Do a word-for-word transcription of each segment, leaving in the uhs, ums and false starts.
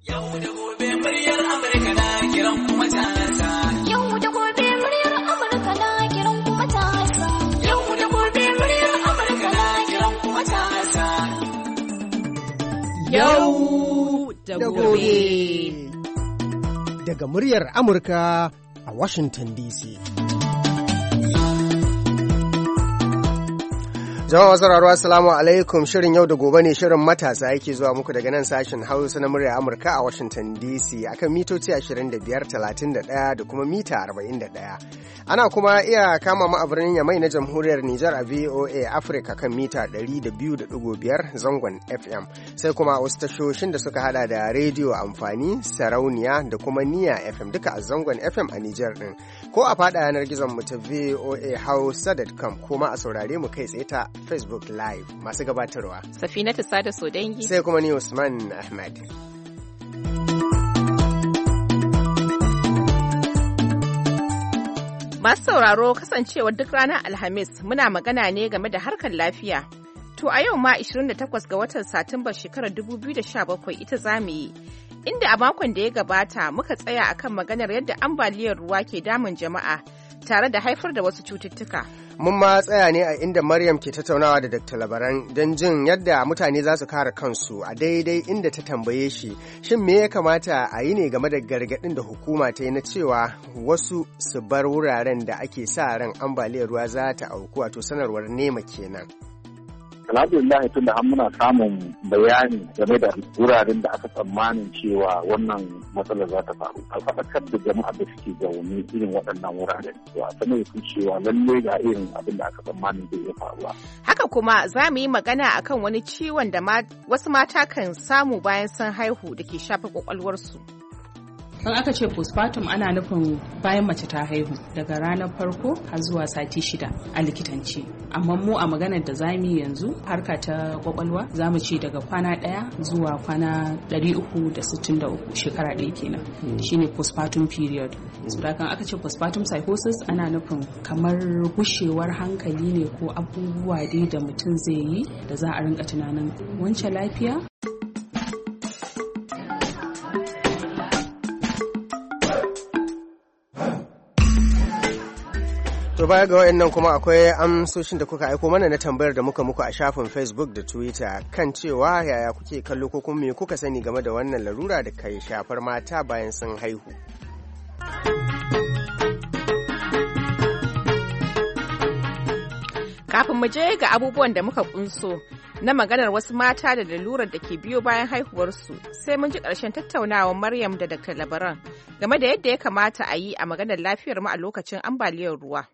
Yau da gobe muryar Amurka na kiran kuma matasa. Yau da gobe muryar Amurka na kiran kuma matasa. Yau da gobe muryar Amurka na kiran kuma matasa. Yau da gobe. Daga muryar Amurka a Washington D C. Jama'a sauraro assalamu alaikum, shirin yau da gobe ne, shirin matasa yake zuwa muku daga nan sashen Hausa na murya Amurka a Washington D C akan mitoci ashirin da biyar, talatin da ɗaya da kuma mita arba'in da ɗaya. Ana kuma iya kama mu a birnin Yamai na Jamhuriyar Nijar a V O A Africa kan mita ɗari da biyu da ɗigo biyar zangon F M, sai kuma wasu tashoshin da suka hada da rediyo amfani, sarauniya da kuma niya F M duka a zangon F M a Nijar din. Ko a fada yanar gizon mu ta V O A Hausa dot com, kuma a saurare mu kai tsaye ta Facebook Live. Masu gabatarwa Safinatu Sada Sodangi, sai kuma ni Usman Ahmad. Masu sauraro, kasancewar duk ranar Alhamis muna magana ne game da harkar lafiya. To a yau ma ashirin da takwas ga watan Satumbar shekarar dubu biyu da sha bakwai ita zamu yi. Inda a makon da ya gabata muka tsaya akan maganar yadda ambaliyar ruwa ke damun jama'a tare da haifar da wasu cututtuka. Mun ma tsaya ne a inda Maryam ke tattaunawa da Dakta Labaran don jin yadda mutane za su kare kansu, a daidai inda ta tambaye shi shin me ya kamata a yi ne game da gargaɗin da hukuma ta yi na cewa wasu su bar wuraren da ake sa ran ambaliyar ruwa za ta auku, wato sanarwar nema kenan. Alhamdulillah, tun da har muna samun bayani game da wuraren da aka tsammanin cewa wannan matsalar za ta faru, a faɗakar da jama'a da suke zaune irin waɗannan wuraren, to a sanar da su cewa lallai ga irin abin da aka tsammanin zai iya faruwa. Haka kuma za mu yi magana akan wani ciwon da wasu mata kan samu bayan sun haihu da ke shafa kwakwalwarsu. In aka ce postpartum ana nufin bayan mace ta haihu daga ranar farko har zuwa sati shida a likitanci. Amma mu a maganar da zamu yi yanzu harka ta kwakwalwa za mu ce daga kwana ɗaya zuwa kwana ɗari uku da sittin da uku, shekara ɗaya kenan. Shine postpartum period. So kan aka ce postpartum psychosis ana nufin kamar gushewar hankali ne ko abubuwa dai da mutum zai yi da za a rinka tunanin wancan lafiya. To baya ga wayannan kuma akwai amsoshin da kuka aiko mana na tambayar da muka muku a shafin Facebook da Twitter kan cewa yaya kuke kallo ko kuma me kuka sani game da wannan larura da kai shafar mata bayan sun haihu. Kafin mu je ga abubuwan da muka kunso na maganar wasu mata da lalurar da ke biyo bayan haihuwarsu, sai mun ji ƙarshen tattaunawar Maryam da Dakta Labaran game da yadda ya kamata a yi a maganar lafiyar mu a lokacin ambaliyar ruwa.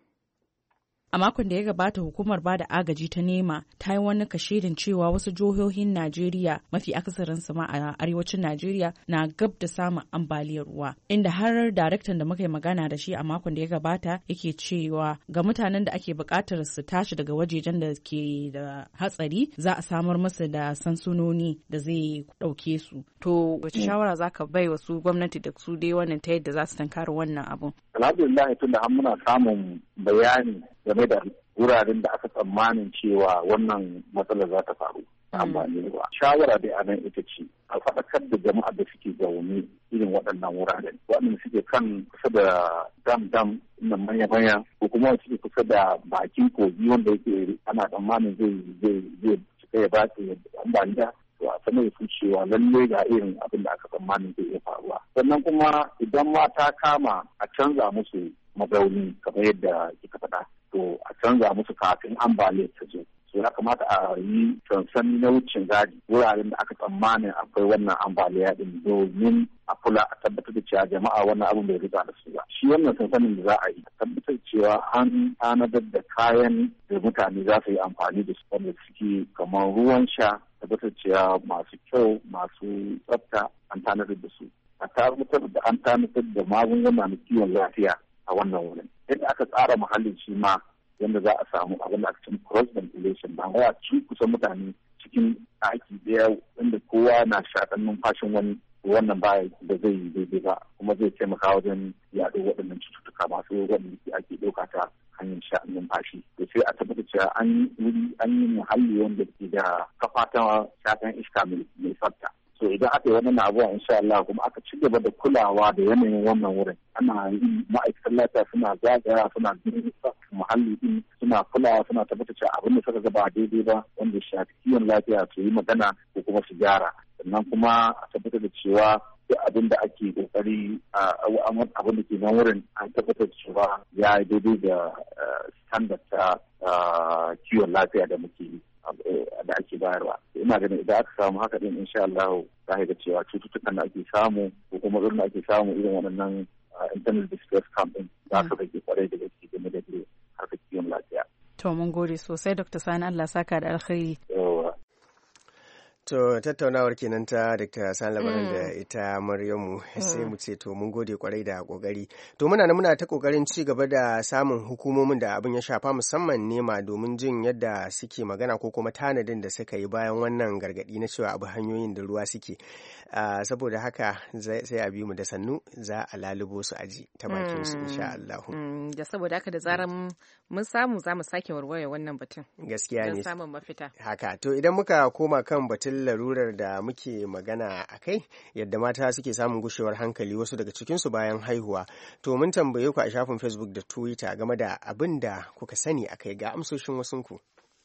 A makon da ya gabata, hukumar bada agaji ta nema ta yi wani kashedin cewa wasu jihohin Najeriya, mafi akasarinsu ma a arewacin Najeriya, na gab da samun ambaliyar ruwa. Inda har daraktan da muka yi magana da shi a makon da ya gabata yake cewa ga mutanen da ake buƙatar su tashi daga wajejen da ke da hatsari, za a samar musu da sansunoni da zai ɗauke su. To wace shawara za ka bai wa su gwamnati da su dai wannan ta yadda za su tankara wannan abu? Alhamdulillah, tun da har muna samun bayani game da wuraren da aka tsammanin cewa wannan matsalar za ta faru ambaliyar ruwa. Shawara dai a nan ita ce a faɗakar da jama'a da suke zaune irin waɗannan wuraren, waɗanda suke kan kusa da dam-dam nan manya-manya, ko kuma suke kusa da bakin kogi wanda yake ana tsammanin zai zai zai cika ya ba su ambaliya. To a sanar da su cewa lallai ga irin abin da aka tsammanin zai iya faruwa. Sannan kuma idan ma ta kama a canza musu mazauni kamar yadda kika faɗa, to a canza musu kafin ambaliyar ta zo. So ya kamata a yi sansani na wucin gadi wuraren da aka tsammanin akwai wannan ambaliya din, domin a kula a tabbatar da cewa jama'a wannan abin bai riga da su ba. Shi wannan sansanin da za a yi a tabbatar cewa an tanadar da kayan da mutane za su yi amfani da su wanda suke kamar ruwan sha, tabbatar cewa masu kyau, masu tsafta an tanadar da su. A tabbatar da an tanadar da magunguna na kiwon lafiya a wannan wurin. Yadda aka tsara muhallin shi ma yadda za a samu abin da aka cin cross ventilation, ba wai a ci kusan mutane cikin ɗaki ɗaya inda kowa na shaƙan numfashin wani, wannan ba da zai yi daidai ba, kuma zai taimaka wajen yaɗo waɗannan cututtuka masu waɗanda ake ɗauka ta hanyar sha numfashi. To sai a tabbatar cewa an yi wuri an yi muhalli wanda ke da kafa ta shaƙan iska mai tsafta. so idan aka yi wannan abuwa insha Allah kuma aka ci gaba da kulawa da yanayin wannan wurin ana yin ma'aikatan lafiya suna zagaya suna bin muhalli din suna kulawa suna tabbatar cewa abin da suka ga ba daidai ba wanda ya shafi kiwon lafiya su yi magana ko kuma su gyara sannan kuma a tabbatar da cewa duk abin da ake kokari abin da ke nan wurin an tabbatar da cewa ya yi daidai da standard ta kiwon lafiya da muke yi da ake bayarwa ina ganin idan aka samu haka din insha Allah za ka ga cewa cututtukan da ake samu ko kuma irin da ake samu irin waɗannan internal distress camp din za su rage kwarai da gaske game da harkar kiwon lafiya. To mun gode sosai Doctor Sani Allah saka da alkhairi. To tattaunawar kenan ta Doctor Sani Labaran da ita Maryamu sai mu ce to mun gode kwarai da kokari. To muna nan muna ta kokarin ci gaba da samun hukumomin da abin ya shafa musamman nema domin jin yadda suke magana ko kuma tanadin da suka yi bayan wannan gargadi na cewa abu hanyoyin da ruwa suke. Uh, saboda haka sai a bi mu da sannu za a lalubo su aji ta bakin su insha Allah. Mm, da saboda haka da zaran mun samu za mu sake warware wannan batun. Gaskiya ne. Don samun mafita. Haka to idan muka koma kan batun larurar da muke magana a kai yadda mata suke samun gushewar hankali wasu daga cikinsu bayan haihuwa to mun tambaye ku a shafin Facebook da Twitter game da abin da kuka sani a kai ga amsoshin wasunku.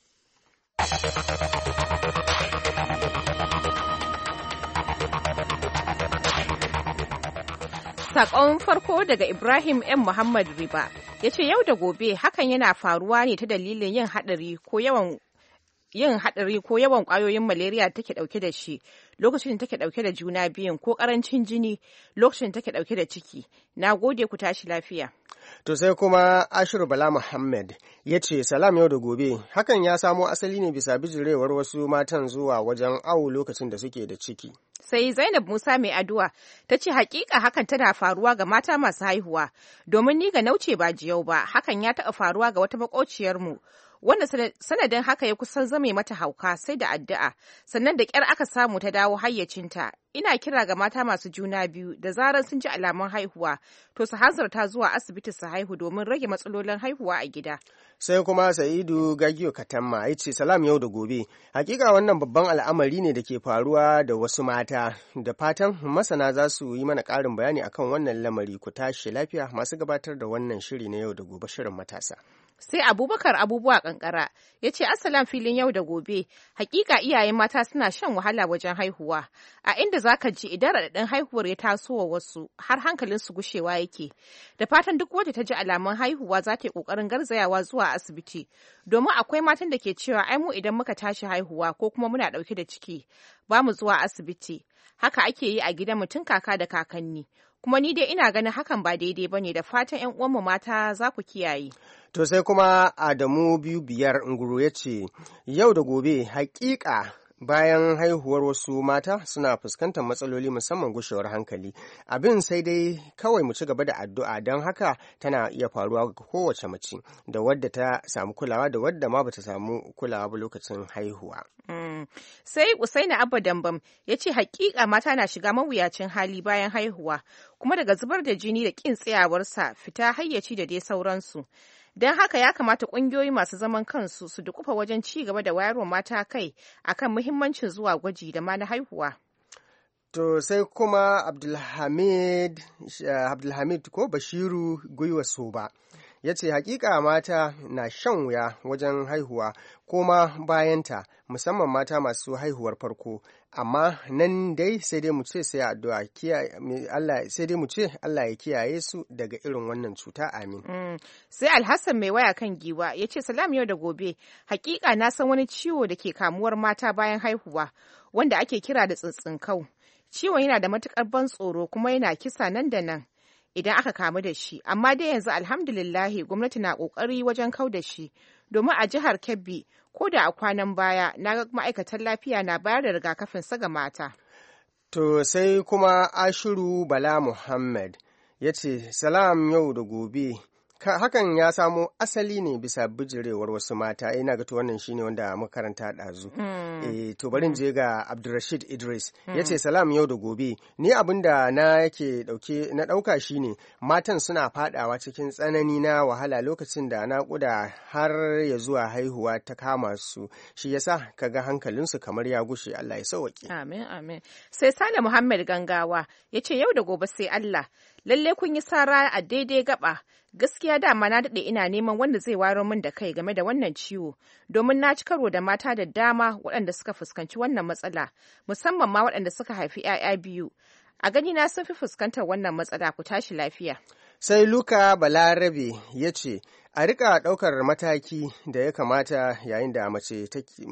Sakon farko daga Ibrahim M. Muhammad Riba ya ce yau da gobe hakan yana faruwa ne ta dalilin yin haɗari ko yawan yin haɗari ko yawan ƙwayoyin malaria take ɗauke da shi lokacin da take ɗauke da juna biyun ko ƙarancin jini lokacin da take ɗauke da ciki. Na gode ku tashi lafiya. To sai kuma Ashiru Bala Muhammad ya ce salam yau da gobe hakan ya samo asali ne bisa bijirewar wasu matan zuwa wajen awo lokacin da suke da ciki. Sai Zainab Musa mai addu'a ta ce hakika hakan tana faruwa ga mata masu haihuwa domin ni ga nauce ba jiyau ba hakan ya taɓa faruwa ga wata makociyarmu wanda sanadin haka ya kusan zame mata hauka sai da addu'a sannan da ƙyar aka samu ta dawo hayyacinta. Ina kira ga mata masu juna biyu da zarar sun ji alamun haihuwa to su hanzarta zuwa asibiti su haihu domin rage matsalolin haihuwa a gida. Sai kuma Sa'idu Gagiyo Katamma ya ce salam yau da gobe hakika wannan babban al'amari ne da ke faruwa da wasu mata da fatan masana za su yi mana ƙarin bayani akan wannan lamari ku tashi lafiya masu gabatar da wannan shiri na yau da gobe shirin matasa. Sai Abubakar Abubuwa Kankara ya ce Assalam filin yau da gobe hakika iyayen mata suna shan wahala wajen haihuwa a inda zaka ji idan raɗaɗin haihuwar ya taso wa wasu har hankalin su gushewa yake da fatan duk wadda ta ji alamun haihuwa za ta yi ƙoƙarin garzayawa zuwa asibiti domin akwai matan da ke cewa ai mu idan muka tashi haihuwa ko kuma muna ɗauke da ciki ba mu zuwa asibiti haka ake yi a gidan mutum kaka da kakanni kuma ni dai ina ganin hakan ba daidai bane da fatan ƴan uwanmu mata za ku kiyaye. To sai kuma Adamu biyu biyar nguru ya ce yau da gobe hakika bayan haihuwar wasu mata suna fuskantar matsaloli musamman gushewar hankali abin sai dai kawai mu ci gaba da addu'a don haka tana iya faruwa ga kowace mace da wadda ta samu kulawa da wadda ma bata samu kulawa ba lokacin haihuwa. Mm. Sai Usaini Abba Dambam ya ce hakika mata na shiga mawuyacin hali bayan haihuwa kuma daga zubar da jini da kin tsayawarsa fita hayyaci da dai sauransu. Don haka ya kamata ƙungiyoyi masu zaman kansu su dukufa wajen ci gaba da wayarwa mata kai akan muhimmancin zuwa gwaji da ma na haihuwa. To sai kuma Abdulhamid, uh, Abdulhamid ko Bashiru Gwiwa Soba ya ce hakika mata na shan wuya wajen haihuwa ko ma bayanta musamman mata masu haihuwar farko amma nan dai sai dai mu ce sai addu'a Allah sai dai mu ce Allah ya kiyaye su daga irin wannan cuta amin. Mm. Sai Alhassan mai waya kan giwa ya ce salam yau da gobe hakika na san wani ciwo da ke kamuwar mata bayan haihuwa wanda ake kira da tsitsinkau. Ciwon yana da matukar ban tsoro kuma yana kisa nan da nan idan aka kamu da shi amma dai yanzu alhamdulillahi gwamnati na kokari wajen kau da shi domin a jihar Kebbi ko da a kwanan baya na ga ma'aikatan lafiya na bayar da rigakafin sa ga mata. To sai kuma Ashiru Bala Muhammad ya ce salam yau da gobe hakan ya samo asali ne bisa bijirewar wasu mata. Ina ga to wannan shine wanda muka karanta ɗazu. Mm. Eh to barin mm. je ga Abdulrashid Idris mm. yace salam yau da gobe. Ni abinda na yake dauke na dauka shine matan suna fadawa cikin tsanani na wahala lokacin da naƙuda har ya zuwa haihuwa ta kama su. Shi yasa kaga hankalinsu kamar ya gushe. Allah ya sauke. Amin amin. Sai Sale Muhammad Gangawa yace yau da gobe sai Allah. Lalle kun yi sara a daidai gaba. Gaskiya dama na daɗe ina neman wanda zai waro min da kai game da wannan ciwo, domin na ci karo da mata da dama waɗanda suka fuskanci wannan matsala, musamman ma waɗanda suka haifi 'ya'ya biyu. A gani na sun fi fuskantar wannan matsala, ku tashi lafiya. Sai Luka Balarabe ya ce, a rika ɗaukar mataki da ya kamata yayin da mace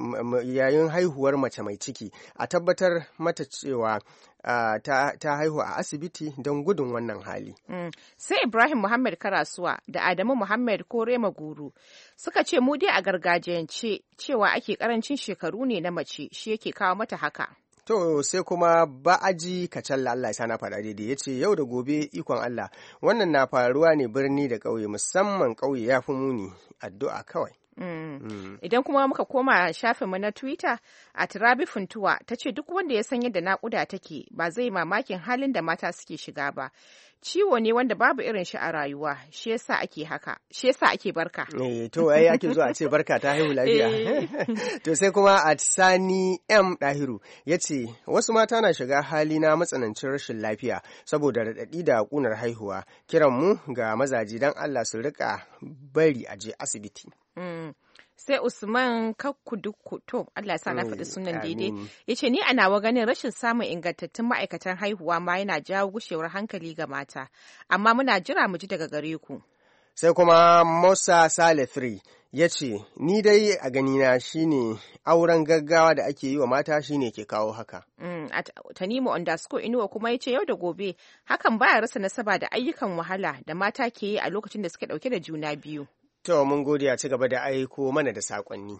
yayin haihuwar mace mai ciki, a tabbatar mata cewa Uh, ta, ta haihu a asibiti don gudun wannan hali. Mm. Sai Ibrahim Muhammad Karasuwa da Adamu Muhammad Korema Guru suka ce mu dai a gargajiyance cewa ake karancin shekaru ne na mace shi yake kawo mata haka. To sai kuma Ba'aji Kacalla, Allah ya sana faɗa daidai, ya ce yau da gobe ikon Allah wannan na faruwa ne birni da ƙauye, musamman ƙauye ya fi muni, addu'a kawai. Mm. Mm. Idan kuma muka koma shafinmu na Twitter, a Turabi Funtuwa ta ce duk wanda ya san yadda naƙuda take ba zai mamakin halin da mata suke shiga ba. Ciwo ne wanda babu irin shi a rayuwa, shi yasa ake haka, shi yasa ake barka. Eh, to ai ake zuwa a ce barka ta haihu lafiya. To sai kuma a Sani M Dahiru ya ce wasu mata na shiga hali na matsanancin rashin lafiya saboda raɗaɗi da ƙunar haihuwa. Kiran mu ga mazaji don Allah su rika bari a je asibiti. Mm. Sai Usman Kakkuduku, to Allah sa na faɗi sunan daidai, ya ce ni a nawa ganin rashin samun ingantattun ma'aikatan haihuwa ma yana jawo gushewar hankali ga mata, amma muna jira mu ji daga gare ku. Sai kuma Musa Saleh ya ce ni dai a ganina shine auren gaggawa da ake yi wa mata shine ke kawo haka. Mm, Tanimu underscore Inuwa kuma ya ce yau da gobe hakan baya rasa nasaba da ayyukan wahala da mata ke yi a lokacin da suke ɗauke da juna biyu. To mun gode a ci gaba da aiko mana da saƙonni.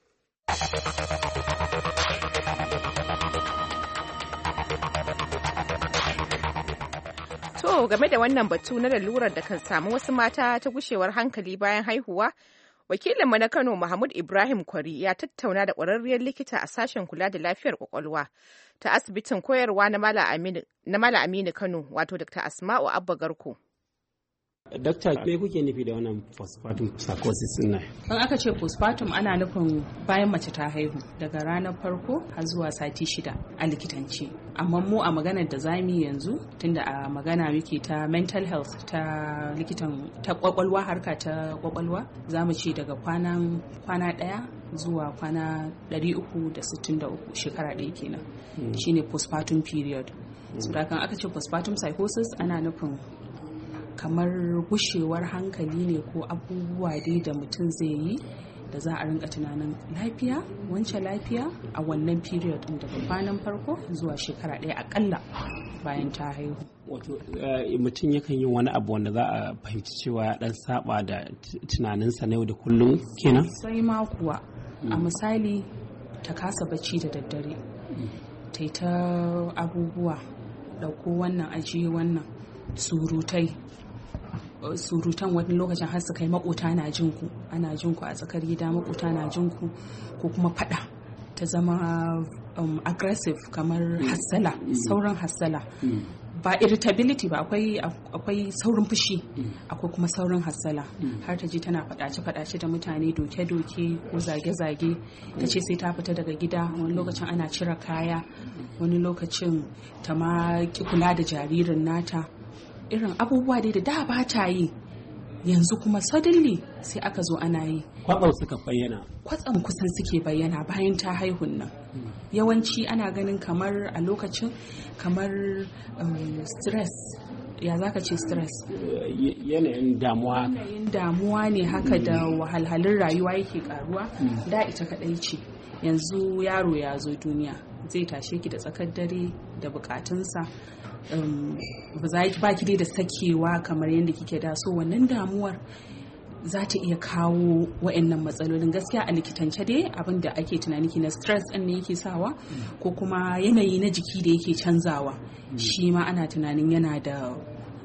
To game da wannan batu na lalurar da kan samu wasu mata ta gushewar hankali bayan haihuwa, wakilinmu na Kano Mahmud Ibrahim Kwari ya tattauna da ƙwararriyar likita a sashen kula da lafiyar ƙwaƙwalwa ta asibitin koyarwa na Malam Aminu Kano, wato Dokta Asma'u Abba Garko. Dokta, me kuke nufi da wannan postpartum psychosis din nan? Kan aka ce postpartum ana nufin bayan mace ta haihu daga ranar farko har zuwa sati shida a likitance. Amma mu a maganar da zamu yanzu tunda a magana muke ta mental health ta likitan ta kwakwalwa harka ta kwakwalwa zamu ce daga kwanan kwana daya zuwa kwana ɗari uku da sittin da uku shekara ɗaya kenan. Hmm. Shine postpartum period. Hmm. So da kan aka ce postpartum psychosis ana nufin kamar gushewar hankali ne ko abubuwa dai da mutum zai yi da za a rinka tunanin lafiya wance lafiya a wannan period din daga kwanan farko zuwa shekara ɗaya akalla bayan ta haihu. Wato mutum yakan yi wani abu wanda za a fahimci cewa ya dan saba da tunaninsa na yau da kullum kenan? Sai ma kuwa a misali ta kasa bacci da daddare ta yi ta abubuwa dauko wannan ajiye wannan surutai surutan wani lokacin har su kai makota na jin ku ana jin ku a tsakar gida makota na jin ku ko kuma fada ta zama um, aggressive kamar hassala sauran hassala ba irritability ba akwai akwai saurin fushi akwai kuma saurin hassala har ta ji tana fadace fadace da mutane doke doke ko zage zage ta ce sai ta fita daga gida wani lokacin ana cire kaya wani lokacin ta ma ki kula da jaririn nata irin abubuwa dai da da ba ta yi yanzu kuma suddenly sai aka zo ana yi kwatsam suka bayyana kwatsam kusan suke bayyana bayan ta haihun nan yawanci ana ganin kamar a lokacin kamar um, stress ya zaka ce stress yanayin damuwa yanayin damuwa ne haka da wahalhalun rayuwa yake karuwa da ita kadai ce yanzu yaro ya zo duniya zai tashe ki da tsakar dare da bukatunsa Um, ba za ki baki dai da sakewa kamar yadda kike da so wannan damuwar za ta iya kawo wa'annan matsalolin gaskiya a likitance dai abin da ake tunani ki na stress ɗin ne yake sawa ko kuma yanayi na jiki da yake canzawa shi ma ana tunanin yana da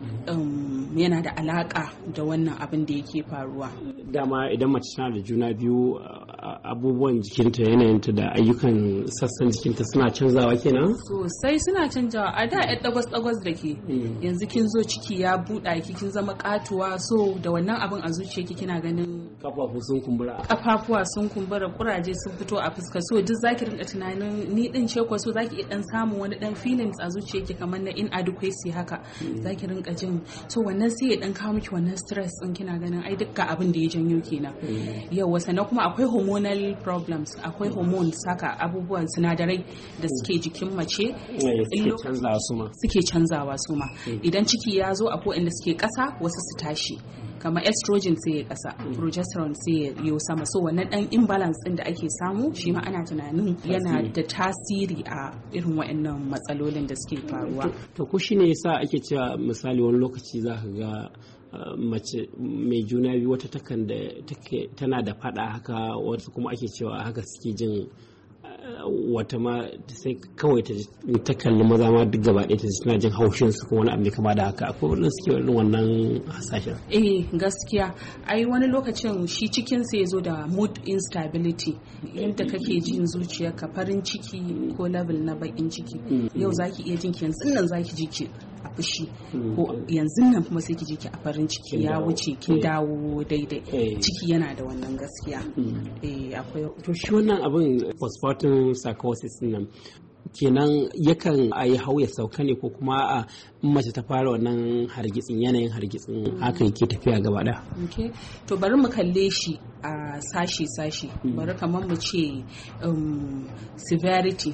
um, yana da alaka da wannan abin da yake faruwa. Dama idan mace tana da juna biyu abubuwan jikinta yanayinta da ayyukan sassan jikinta suna canzawa kenan? Sosai suna canzawa. A da yan dagwas-dagwas da ke yanzu kin zo ciki ya buɗa ki kin zama katuwa, so da wannan abin a zuciyarki kina ganin kafafu sun kumbura, kafafuwa sun kumbura, kuraje sun fito a fuska, so duk zaki rinka tunanin ni din ce ko so zaki iya dan samun wani dan feelings a zuciyarki kamar na inadequacy haka zaki rinka jin, so wannan sai ya dan kawo miki wannan stress din kina ganin ai dukkan abin da ya janyo kenan. Yawa sannan kuma akwai hormonal problems, akwai hormones haka abubuwan sinadarai da suke jikin mace suke canzawa su ma suke canzawa su ma idan ciki ya zo akwai inda suke kasa wasu su tashi, kamar estrogen sai ya kasa, progesterone sai ya yi sama, so wannan dan imbalance din da ake samu shi ma ana tunanin yana da tasiri a irin waɗannan matsalolin da suke faruwa. To ko shine yasa ake cewa misali wani lokaci za ka ga mace mai juna biyu wata takan da tana da fada haka, wasu kuma ake cewa haka suke jin, wata ma sai kawai ta kalli maza ma duk gaba ɗaya ta tana jin haushin su kuma wani abu kama da haka. Akwai wani suke wani wannan hasashen? Eh gaskiya ai wani lokacin shi cikin sai ya zo da mood instability, yadda kake jin zuciyarka farin ciki ko level na bakin ciki, yau zaki iya jin ki yanzu nan zaki ji ki a fushi ko yanzu nan kuma sai ki ji ki a farin ciki ya wuce kin dawo daidai. Ciki yana da wannan gaskiya. Eh akwai. To shi wannan abin postpartum psychosis nan kenan yakan a yi hau ya sauka ne ko kuma a mace ta fara wannan hargitsin yanayin hargitsin haka yake tafiya gaba da? Okay. To bari mu kalle shi a sashi-sashi, bari kamar mu ce um, severity.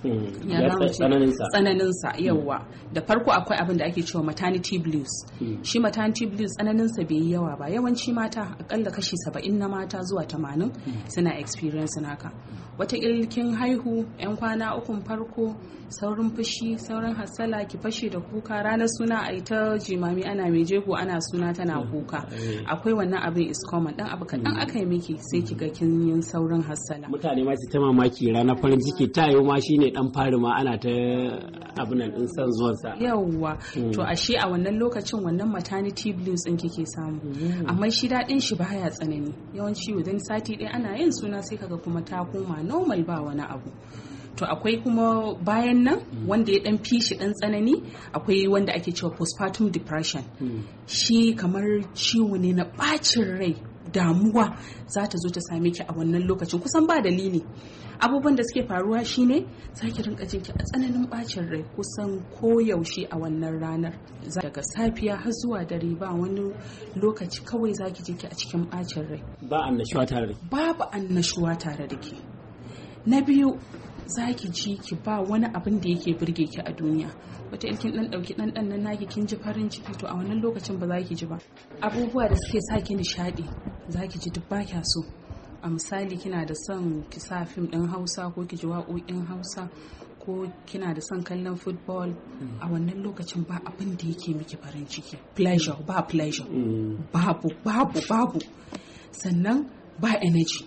tsananinsa yawa da farko akwai abin da ake cewa maternity blues. Shi maternity blues tsananinsa bai yi yawa ba, yawanci mata akalla kashi saba'in na mata zuwa tamanin suna experience haka. Wata ilkin haihu yan kwana ukun farko saurin fushi, saurin hasala, ki fashe da kuka, ranar suna a ta jimami ana mai jego ana suna tana kuka. Akwai wannan abin is common, dan abu kaɗan aka yi miki sai ki ga kin yin saurin hasala. Mutane ma su ta mamaki ranar farin ciki ta yi ma shine dan fari ma ana ta abinan din san zuwansa. Yawwa to ashe a wannan lokacin wannan maternity blues din kike samu, amma shi daɗin shi baya tsanani, yawanci within sati ɗaya ana yin suna sai kaga kuma ta koma normal ba wani abu. To akwai kuma bayan nan wanda ya dan fishi dan tsanani, akwai wanda ake cewa postpartum depression. Shi kamar ciwo ne na bacin rai, damuwa za ta zo ta same ki a wannan lokacin kusan ba dalili. Abubuwan da suke faruwa shine za ki rinka jin ki a tsananin bacin rai kusan koyaushe a wannan ranar, daga safiya har zuwa dare ba wani lokaci kawai za ki ji ki a cikin bacin rai, ba annashuwa tare da babu annashuwa tare da ke. Na biyu za ki ji ki ba wani abin da yake burge ki a duniya, wata ilkin dan dauki dan dan nan naki kin ji farin ciki, to a wannan lokacin ba za ki ji ba. Abubuwa da suke sa ki nishadi za ki ji duk ba kya so. A misali kina da son ki sa fim ɗin Hausa ko ki ji waƙoƙin Hausa ko kina da son kallon football, a wannan lokacin ba abin da yake miki farin ciki, pleasure ba pleasure, babu babu babu sannan ba energy.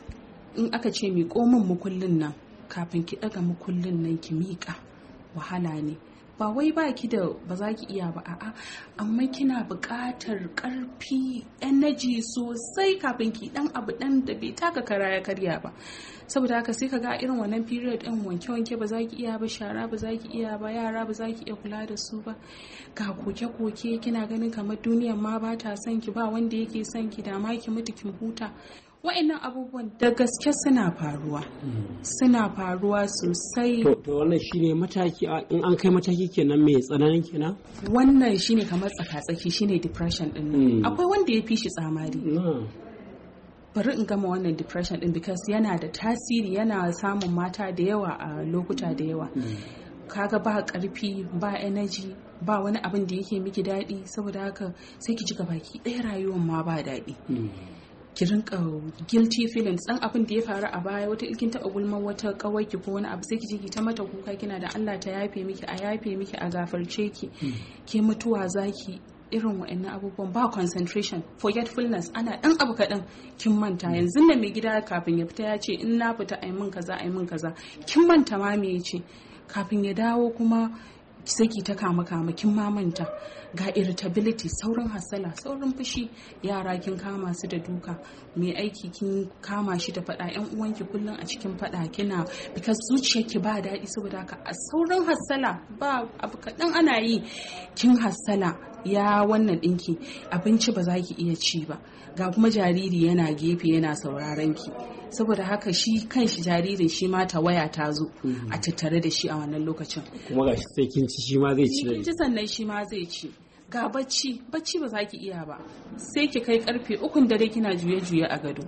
In aka ce mi komin mukullin nan, kafin ki daga mukullin nan ki miƙa wahala ne. Ba wai ba ki da ba za ki iya ba, a'a, amma kina buƙatar ƙarfi, energy sosai kafin ki dan abu dan da bai taka kara ya karya ba. Saboda haka sai ka ga irin wannan period din wanke-wanke ba za ki iya ba, shara ba za ki iya ba, yara ba za ki iya kula da su ba, ga koke-koke kina ganin kamar duniyar ma ba ta son ki, ba wanda yake son ki, da ma ki mutu kin huta. Wa'annan abubuwan da gaske suna faruwa, suna faruwa sosai. To wannan shine mataki, in an kai mataki kenan mai tsananin kenan? Wannan shine kamar tsaka-tsaki, shine depression din nan. Akwai wanda ya fi shi tsamari. Bari in gama wannan depression din because yana da tasiri, yana samun mata da yawa a lokuta da yawa. Kaga ba karfi, ba energy, ba wani abin da yake miki daɗi, saboda haka sai ki ji baki ɗaya rayuwar ma ba daɗi. Ki rinka guilty feelings, dan abin da ya faru a baya, wata ilkin taɓa gulman wata ƙawarki ko wani abu sai ki je ki ta mata kuka, kina da Allah ta yafe miki, a yafe miki, a gafarce ki, ke mutuwa zaki. Irin wa'annan abubuwan ba concentration, forgetfulness, ana dan abu kaɗan kin manta. Yanzu nan mai gida kafin ya fita ya ce in na fita ai min kaza ai min kaza, kin manta ma me yace, kafin ya dawo kuma sai ki ta kama kama kin mamanta ga irritability, saurin hasala, saurin fushi, yara kin kama su da duka, mai aiki kin kama shi da fada, yan uwanki kullum a cikin fada kina because zuciyarki ba daɗi saboda haka a saurin hasala ba abu kaɗan ana yi kin hasala ya wannan ɗinki abinci ba za ki iya ci ba, ga kuma jariri yana gefe yana sauraron ki saboda haka shi kan shi jaririn shi ma ta waya ta zo a tattare da shi a wannan lokacin kuma ga sai kin ci shi ma zai ci kin ci sannan shi ma zai ci ga bacci bacci ba za ki iya ba sai ki kai karfe ukun dare kina juye-juye a gado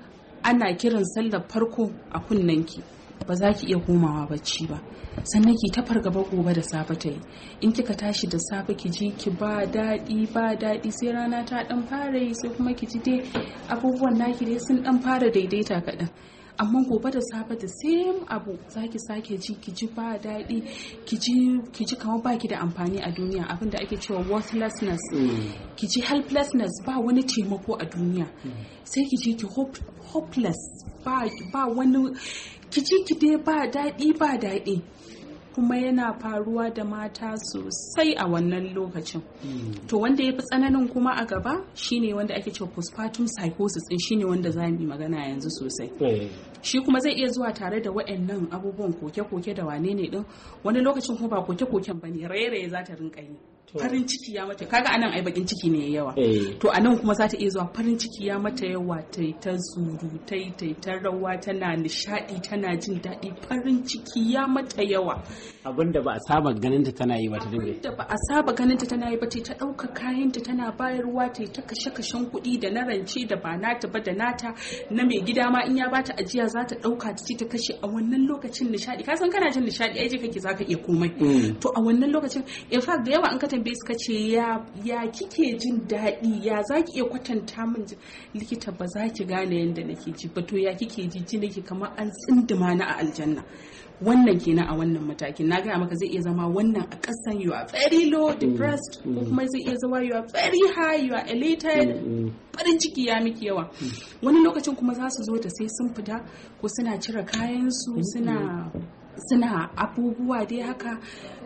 ana kiran sallar farko a kunnanki ba za ki iya komawa bacci ba sannan ki ta fargaba gobe da safe ta yi in kika tashi da safe ki ji ki ba daɗi ba daɗi sai rana ta ɗan fara yi sai kuma ki ji dai abubuwan naki dai sun ɗan fara daidaita kaɗan amma gobe da safe da same abu zaki sake ji ki ji ba daɗi ki ji kamar baki da amfani a duniya abin da ake cewa worthlessness ki ji helplessness ba wani taimako a duniya sai ki ji ki hopeless ba ba wani ki ji ki dai ba daɗi ba daɗi kuma yana faruwa da mata sosai a wannan lokacin to wanda ya fi tsananin kuma a gaba shine wanda ake cewa postpartum psychosis din shine wanda za mu yi magana yanzu sosai shi kuma zai iya zuwa tare da waɗannan abubuwan koke-koke da wane ne din wani lokacin kuma ba koke-koken bane raye-raye za ta rinka yi farin ciki ya mata kaga anan ai bakin ciki ne yawa to anan kuma za ta iya zuwa farin ciki ya mata yawa tai ta surutai tai ta rawa tana nishadi tana jin daɗi farin ciki ya mata yawa abinda ba a saba ganin ta tana yi ba ta dinga da ba a saba ganin ta tana yi ba ta ɗauka kayan ta tana bayarwa ta ta kashe kashen kuɗi da na rance da ba nata ba da nata na mai gida ma in ya bata ajiya za ta ɗauka ta ci ta kashe a wannan lokacin nishadi ka san kana jin nishadi ai je kake zaka iya komai to a wannan lokacin in fact da yawa an ka tambaye suka ce ya ya kike jin daɗi ya zaki iya kwatanta min likita ba za ki gane yadda nake ji ba to ya kike ji ji nake kamar an tsindima na a aljanna wannan kenan a wannan matakin na gaya maka zai iya zama wannan a ƙasan you are very low depressed ko kuma zai iya zama you are very high you are elated farin ciki ya miki yawa wani lokacin kuma za su zo da sai sun fita ko suna cire kayansu suna suna abubuwa dai haka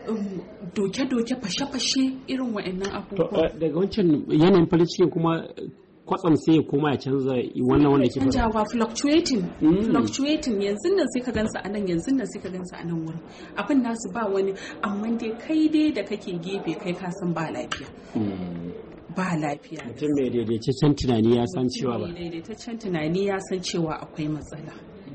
doke-doke fashe-fashe irin wa'annan abubuwa daga wancan yanayin farin cikin kuma kwatsam sai ya koma ya canza wannan wanda ke canjawa fluctuating fluctuating yanzu nan sai ka gansa a nan yanzu nan sai ka gansa a nan wurin abin nasu ba wani amma dai kai dai da kake gefe kai ka san ba lafiya ba lafiya mutum mai daidaitaccen tunani ya san cewa ba daidaitaccen tunani ya san cewa akwai matsala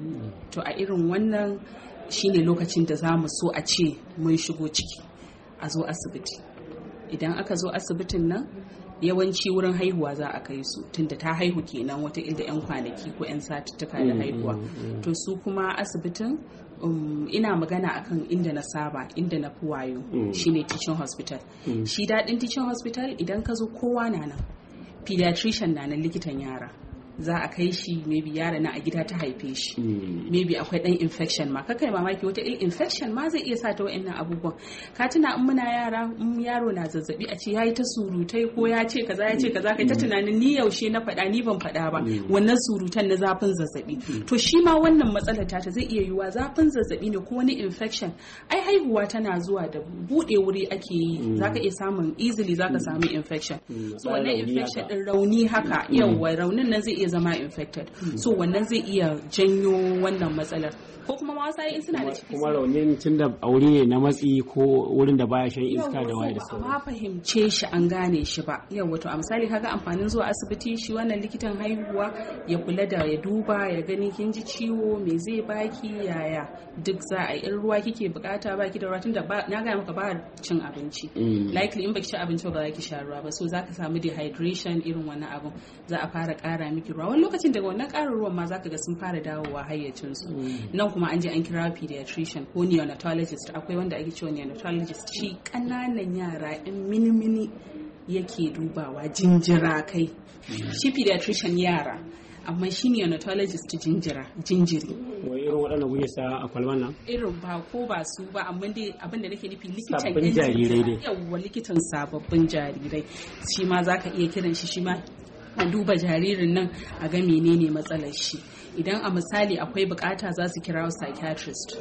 to a irin wannan shine lokacin da za mu so a ce mun shigo ciki a zo asibiti idan aka zo asibitin nan yawanci wurin haihuwa za a kai su tunda ta haihu kenan wata inda 'yan kwanaki ko 'yan satuttuka da haihuwa to su kuma asibitin um, ina magana akan inda na saba inda na fi wayo shine teaching hospital shi daɗin teaching hospital idan ka zo kowa na nan pediatrician na nan likitan yara za a kai shi maybe yara na a gida ta haife shi maybe akwai dan infection ma kakai mamaki wata il infection ma zai iya sa ta wa'annan abubuwan ka tuna in muna yara in yaro na zazzabi a ce yayi ta surutai ko ya ce kaza ya ce kaza kai ta tunanin ni yaushe na faɗa ni ban faɗa ba wannan surutan na zafin zazzabi to shi ma wannan matsalar ta zai iya yiwa zafin zazzabi ne ko wani infection ai haihuwa tana zuwa da bude wuri ake yi zaka iya samun easily zaka samu infection so wannan infection din rauni haka yawa raunin nan zai iya zama infected so wannan zai iya janyo wannan matsalar ko kuma ma wasu in suna da ciki kuma raunin tun da aure ne na matsi ko wurin da baya shan iska da waye da sauran ba fahimce shi an gane shi ba yau wato a misali kaga amfanin zuwa asibiti shi wannan likitan haihuwa ya kula da ya duba ya gani kin ji ciwo me zai baki yaya duk za a yi in ruwa kike bukata baki da ruwa tunda na ga maka ba cin abinci likely in baki ci abinci ba za ki sha ruwa ba so zaka samu dehydration irin wannan abun za a fara kara miki ruwa wani lokacin daga wannan karin ruwan ma zaka ga sun fara dawowa hayyacin su nan kuma an je an kira pediatrician ko neonatologist akwai wanda ake cewa neonatologist shi kananan yara in mini-mini yake dubawa jinjira kai shi pediatrician yara amma shi neonatologist jinjira jinjiri wai irin waɗanda kuke sa a kwalban nan irin ba ko ba su ba amma dai abin da nake nufi likitan sabbin jarirai dai yawa likitan sababbin jarirai shi ma zaka iya kiran shi shi ma a duba jaririn nan a ga menene matsalar shi idan a misali akwai bukata za su kira psychiatrist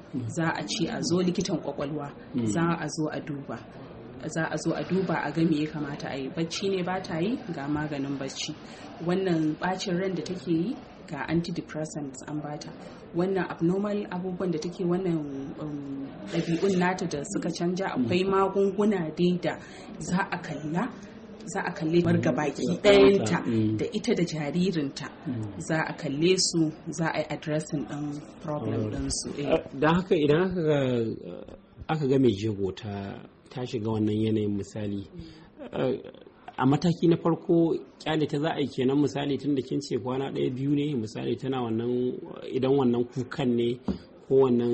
za a ce a zo likitan kwakwalwa za a zo a duba za a zo a duba a ga me ya kamata a yi bacci ne ba ta yi ga maganin bacci wannan bacin ran da take yi ga antidepressants an bata wannan abnormal abubuwan da take wannan ɗabi'un nata da suka canja akwai magunguna dai da za a kalla za a kalle marga baki ɗayanta da ita da jaririnta za a kalle su za a yi addressing ɗin problem ɗinsu. Don haka idan aka ga mai jego ta ta shiga wannan yanayin misali a mataki na farko kyale ta za a yi kenan misali tun da kin ce kwana ɗaya biyu ne misali tana wannan idan wannan kukan ne ko wannan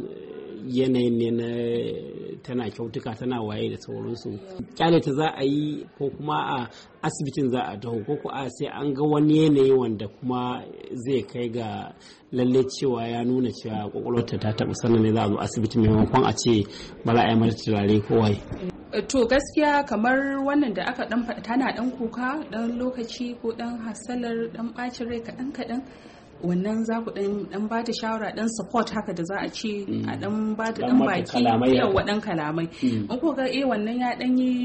yanayin ne na tana kyautuka tana waye da sauransu kyale ta za a yi ko kuma a asibitin za a taho ko a sai an ga wani yanayi wanda kuma zai kai ga lalle cewa ya nuna cewa kwakwalwarta ta taɓa sannan ne za a zo asibiti maimakon a ce bala a yi mata turare ko waye. To gaskiya kamar wannan da aka dan tana dan kuka dan lokaci ko dan hasalar dan bacin rai kaɗan kaɗan wannan za ku dan ba ta shawara dan support haka da za a ce a dan ba ta dan baki yawa dan kalamai in ko ga eh wannan ya dan yi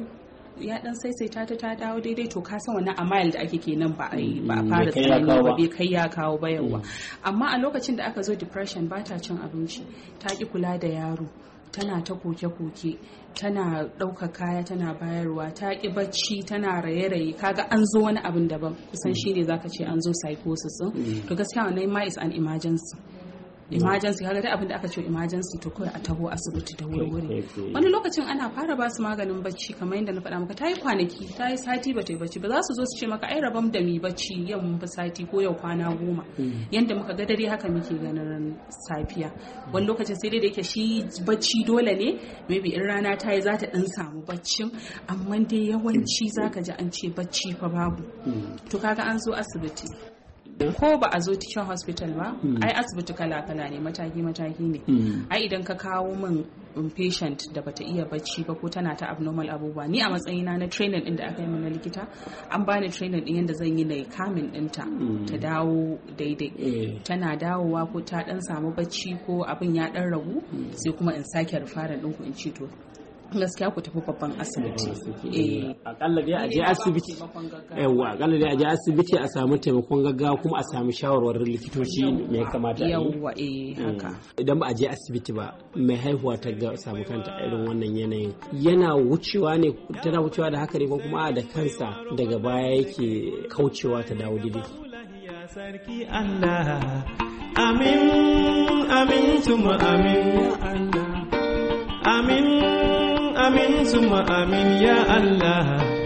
ya dan saisaita ta ta dawo daidai to ka san wannan amile da ake kenan ba a ba a fara tsanani ba bai kai ya kawo ba yawa amma a lokacin da aka zo depression ba ta cin abinci ta ki kula da yaro tana ta koke-koke tana ɗauka kaya tana bayarwa ta ƙi bacci tana raye-raye kaga an zo wani abin daban kusan shi ne zaka ce an zo psychosis din to gaskiya wannan ma is an emergency emergency kaga dai abin da aka ce emergency to kawai a taho asibiti da wuri-wuri wani lokacin ana fara ba su maganin bacci kamar yadda na faɗa maka ta yi kwanaki ta yi sati ba ta yi bacci ba za su zo su ce maka ai rabam da mi bacci yau mun fi sati ko yau kwana goma yadda muka ga dare haka muke ganin safiya wani lokacin sai dai da yake shi bacci dole ne maybe in rana ta yi za ta ɗan samu baccin amma dai yawanci za ka ji an ce bacci fa babu to kaga an zo asibiti ko ba a zo teaching hospital ba ai asibiti kala-kala ne mataki-mataki ne ai idan ka kawo min patient da bata iya bacci ba ko tana ta abnormal abubuwa ni a matsayina na training din da aka yi mana likita an bani training din yadda zan yi na kamin dinta ta dawo daidai tana dawowa ko ta dan samu bacci ko abin ya dan ragu sai kuma in sake rufaran ɗinku in ci to gaskiya ku tafi babban asibiti eh akalla dai a je asibiti yawa akalla dai a je asibiti a samu taimakon gaggawa kuma a samu shawarwarin likitoci me ya kamata yawa eh haka idan ba a je asibiti ba mai haihuwa ta ga samu kanta irin wannan yanayin yana wucewa ne tana wucewa da haka ne ko kuma da kansa daga baya yake kaucewa ta dawo daidai sarki Allah amin amin tuma amin ya Allah amin amin suma amin ya Allah.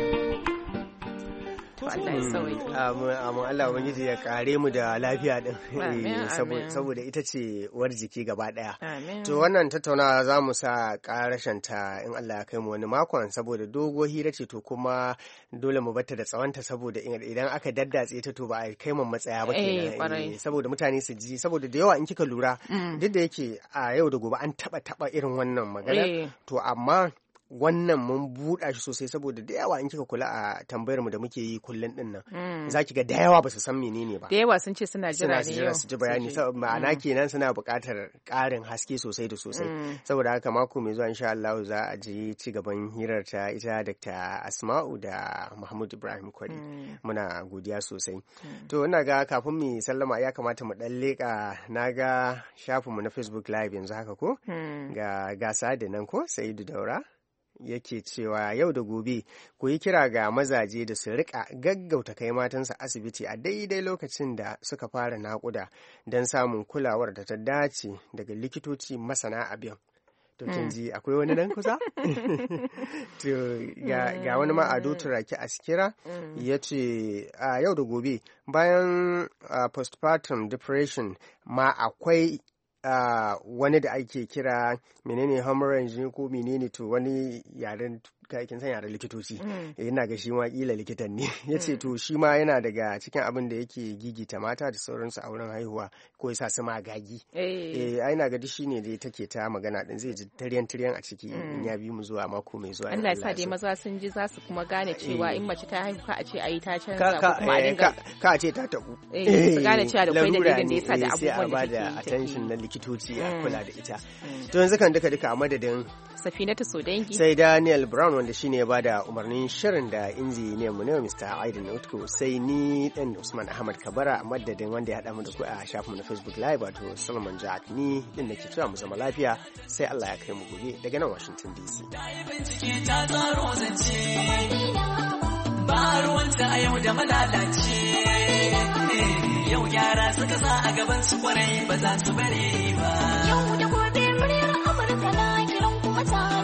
Allah ya sauyi. Amma Allah ubangiji ya kare mu da lafiya din saboda ita ce uwar jiki gaba daya. To wannan tattaunawa za mu sa karashen ta in Allah ya kai mu wani makon saboda dogo hira ce to kuma dole mu batta da tsawonta saboda idan aka daddatse ta to ba a kai mu matsaya ba kenan saboda mutane su ji saboda da yawa in kika lura duk da yake a yau da gobe an taba taba irin wannan magana to amma wannan mun buɗa shi sosai saboda da yawa in kika kula a tambayar mu da muke yi kullun din nan zaki ga da yawa ba su san menene ba da yawa sun ce suna jira ne yau su ji bayani ma'ana kenan suna buƙatar ƙarin haske sosai da sosai saboda haka mako mai zuwa insha Allah za a ji ci gaban hirar ta ita Dr. Asma'u da Mahmud Ibrahim Kwari muna godiya sosai to ina ga kafin mu sallama ya kamata mu dan leka naga shafin mu na Facebook live yanzu haka ko ga gasa da nan ko Sa'idu Daura yake cewa yau da gobe ku yi kira ga mazaje da su rika gaggauta kai matansa asibiti a daidai lokacin da suka fara naƙuda don samun kulawar da ta dace daga likitoci masana abin. To kin ji akwai wani nan kusa? To ga wani ma Ado Turaki Askira ya ce a yau da gobe bayan postpartum depression ma akwai Uh, wani da ake kira menene hemorrhage ko menene to wani yaren kin san yaren likitoci ina ga shi ma kila likitan ne ya ce to shi ma yana daga cikin abin da yake gigita mata da sauransu a wurin haihuwa ko ya sa su magagi eh ai ina ga duk shine dai take ta magana din zai ji taryan taryan a ciki in ya bi mu zuwa mako mai zuwa Allah ya sa dai maza sun ji za su kuma gane cewa in mace ta haihu ka a ce ayi ta canza ko kuma a dinga ka a ce ta tabu eh su gane cewa da kai dalilin da yasa da abubuwan da take da attention na likitoci a kula da ita to yanzu kan duka duka a madadin Safinatu Sodangi sai Daniel Brown wanda shine ya bada umarnin shirin da injiniyan mu ne Mister Aidan Utko sai ni dan Usman Ahmad Kabara a madadin wanda ya hada mu da ku a shafin mu na Facebook Live wato Solomon Jack ni din nake cewa mu zama lafiya sai Allah ya kai mu gobe daga nan Washington D C ba ruwanta a yau da malalace yau gyara suka sa a gaban su kwarai ba za su bare ba yau da gobe muryar Amurka na kiran kuma ta